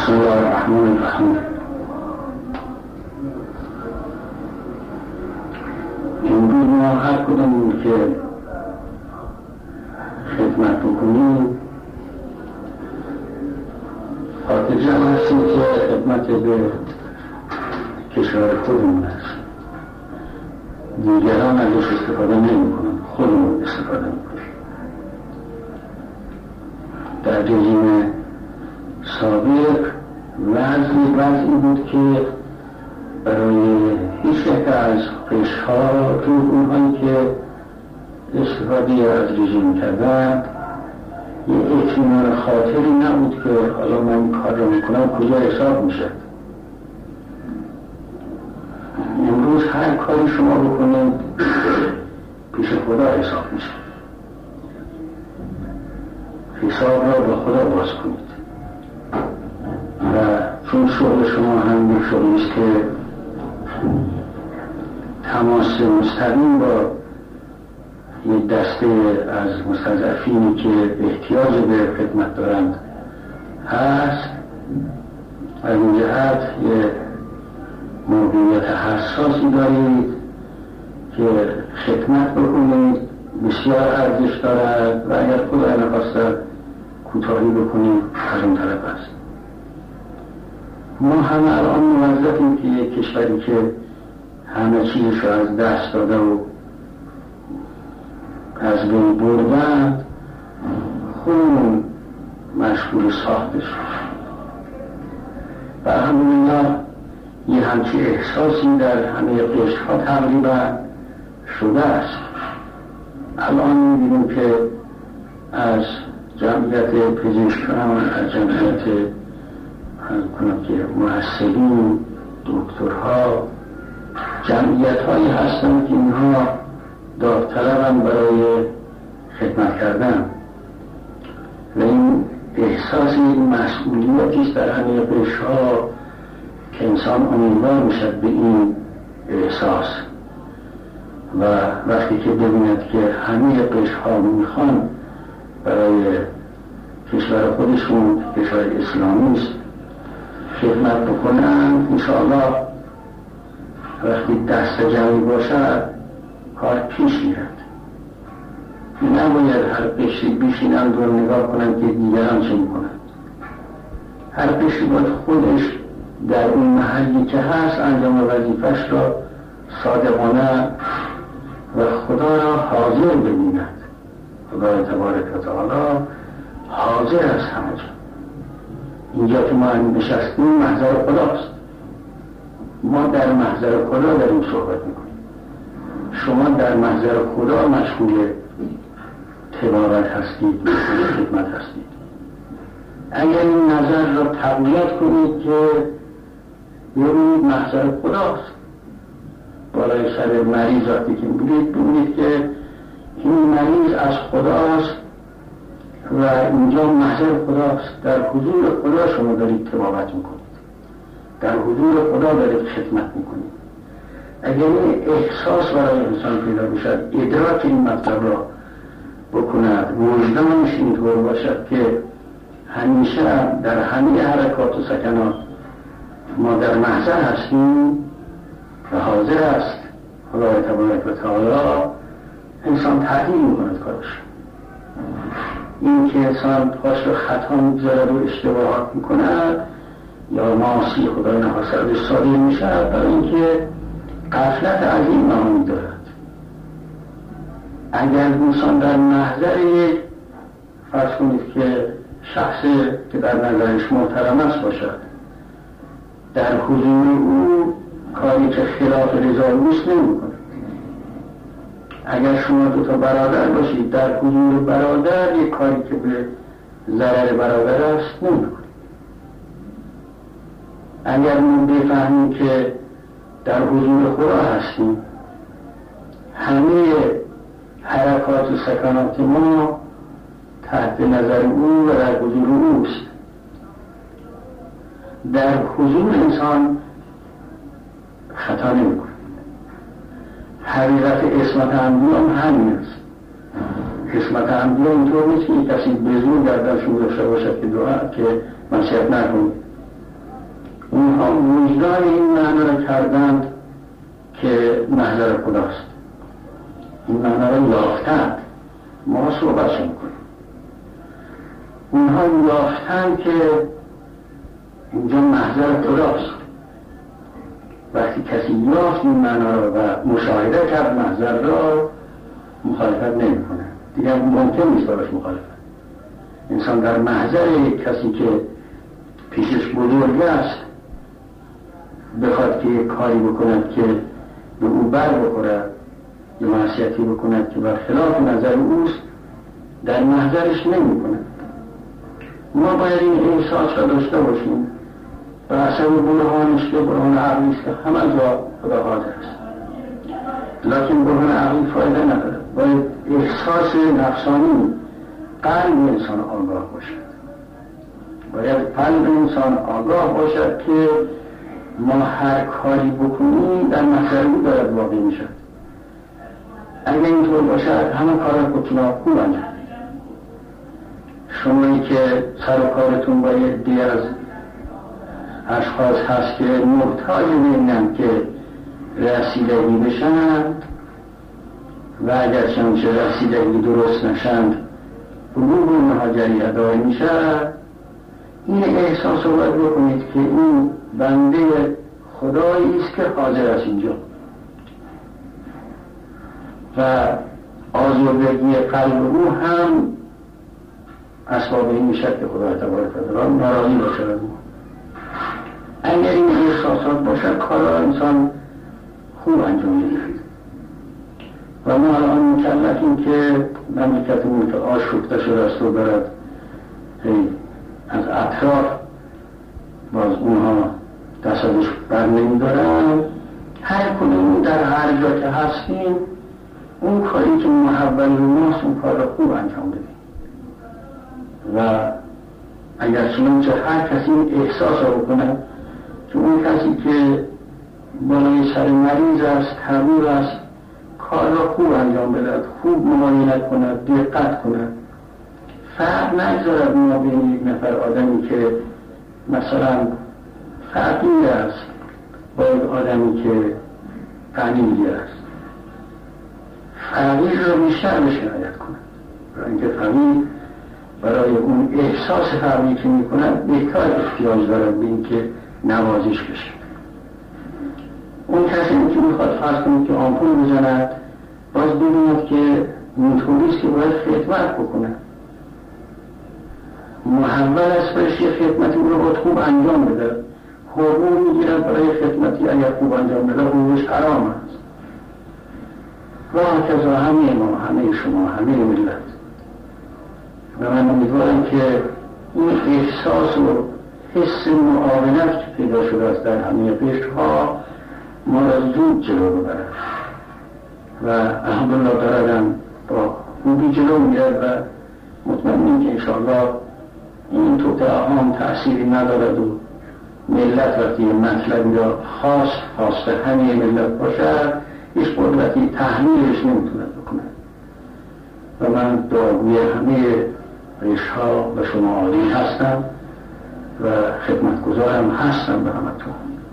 بسم الله الرحمن الرحیم. امروز ما هر کدوم که خدمت بکنیم خاطر جمع هستیم که خدمت به کشور خودمون هست. دیگران ازش استفاده نمی کنن، خودمون استفاده می کنیم. در رژیم سابق وضعی بود که برای هیچ یک از قشرها تو اونهایی که استفاده از رژیم کردن یه اطمینان خاطری نبود که حالا من این کار رو میکنم کجا حساب میشه. امروز هر کاری شما بکنید پیش خدا حساب میشه. حساب را با خدا باز کنید و چون شغل شما هم شغلی است که تماس مستقیم با یه دسته از مستضعفینی که احتیاج به خدمت دارند هست، از این جهت یه موقعیت حساسی دارید که خدمت بکنید، بسیار ارزش دارد و اگر خدا نخواسته کوتاهی بکنید از اون طرف است. ما هم الان موظفیم که یک کشوری که همه چیزش رو از دست داده و از بین بردن خودمون مشغول ساختش و الحمدلله یه همچی احساسی در همه قشرها تقریبا شده است. الان می‌بینیم که از جمعیت پزشکان، از جمعیت محصلین، دکترها، جمعیت هایی هستند که اینها داوطلبند برای خدمت کردن و این احساس مسئولیتی است در همه قشرها که انسان امیدوار میشد به این احساس و وقتی که ببیند که همه قشرها میخوان برای کشور خودشون، کشور اسلامی است، خدمت بکنن، انشاءالله وقتی دست جمعی باشد کار پیش میرد. نباید هر قشری بشینند و نگاه کنند که دیگران چه میکنند. هر قشری باید خودش در اون محلی که هست انجام وظیفه‌اش را صادقانه و خدا را حاضر ببیند. خدا تبارک و تعالی حاضر است همه جا. اینجا که ما نشستیم محضر خداست. ما در محضر خدا داریم صحبت میکنیم. شما در محضر خدا مشغول تبارک هستید، مشغول خدمت هستید. اگر این نظر را تقویت کنید که ببینید محضر خداست، بالای سر مریض وقتی که میرید ببینید که این مریض از خداست و اینجا محضر خداست. در حضور خدا شما دارید تبابت میکنید، در حضور خدا دارید خدمت میکنید. اگر این احساس برای انسان پیدا بشد، ادراک این مطلب را بکند، وجدانش اینطور باشد که همیشه در همه حرکات و سکنات ما در محضر هستیم و حاضر است خدای تبارک و تعالی، انسان تغییر میکند کارش. این که انسان پاش رو خطا میگذارد و اشتباهات میکند یا معاصی خدای نخواسته ازش صادر میشود، برای اینکه غفلت عظیم معانی دارد. اگر انسان در محضر فرض کنید که شخص که در نظرش محترم است باشد، در حضور او کاری که خلاف رضای اوست نمی‌کند. اگر شما دو تا برادر باشید، در حضور برادر یک کاری که به ضرر برادر است نمی‌کنید. اگر ما بفهمیم که در حضور خدا هستیم، همه حرکات و سکنات ما تحت نظر او و در حضور اوست. در حضور انسان خطا نمی کنه. حقیقت اسمت انبیا هم همین است. اسمت انبیا اینطور نیست که کسی به زور گردنشون داشته باشد که دعا که منصیت نکنید. اونها وجدان این معنا را کردند که محضر خداست، این معنا را یافتند. ما صحبت میکنیم، اونها یافتند که اینجا محضر خداست. وقتی کسی یافت این معنا را و مشاهده کرد محضر را، مخالفت نمی کنه دیگر، ممکن نیست براش مخالفت. انسان در محضر کسی که پیشش بزرگ است بخواد که یک کاری بکند که به او بر بخورد یا معصیتی بکند که بر خلاف نظر اوست، در محضرش نمی کند. ما باید این احساس را داشته باشیم و اصلا برهانش که برهان عقلی است که همه جا خدا حاضر است، لیکن برهان عقلی فایده نداره. باید احساس نفسانی قلب انسان آگاه باشد، باید قلب انسان آگاه باشد که ما هر کاری بکنیم در محضر او دارد واقع میشد. اگر اینطور باشد همه کار خودتون خوب انجام. شمایی که سر و کارتون با یه دی از اشخاص هست که محتاج ببینن که رسیدگی بشن و اگر چنانچه رسیدگی درست نشند حقوق اونها جریه میشه، این احساس رو باید بکنید که این بنده خدایی است که حاضر است اینجا و آزردگی قلب او هم اسباب این میشه که خدا تبارک و تعالی ناراضی باشه. اگر این احساسات باشه کارا انسان خوب انجام میده. و ما الان مکلفیم که مملکتمون که آشفته شده است و برد از اطراف باز اونها دستش بر نمیدارن، هر کدوم در هر جا که هستیم اون کاری که محول ماست اون کار را خوب انجام بدیم. و اگر چنانچه هر کسی احساس رو بکنه که اون کسی که بالای سر مریض است، حبیب است، کار را خوب انجام بدهد، خوب معاینت کند، دقت کند، فرق نگذارد ما بین یک نفر آدمی که مثلا فقیر است با یک آدمی که غنی است، فقیر را بیشتر بهش عنایت کند، برای اینکه فقیر برای اون احساس فقری که میکند بهتر احتیاج دارد به اینکه نوازش بشه. اون کسی که میخواد فرض کنید که آمپول بزند، باز ببیند که اینطوریست که باید خدمت بکنه، محول است برش یه خدمتی او رو باید خوب انجام بده، حقوق میگیرد برای خدمتی اگر خوب انجام بده حقوقش حرام است. و هکذا همه ما، همه شما، همه ملت. و من امیدوارم که این احساس و حس معاونت که پیدا شده است در همه قشرها ما را زود جلو ببرد و الحمدلله دارم با خوبی جلو میرد و مطمئنیم که انشاءالله این توطئه عام تأثیری ندارد و ملت وقتی مطلبی را خواسته همه ملت باشد هیچ قدرتی تحمیلش نمیتوند بکند. و من دعاگوی همه ریشها و شما عالی هستم و خدمتگزارم هستم به همتون.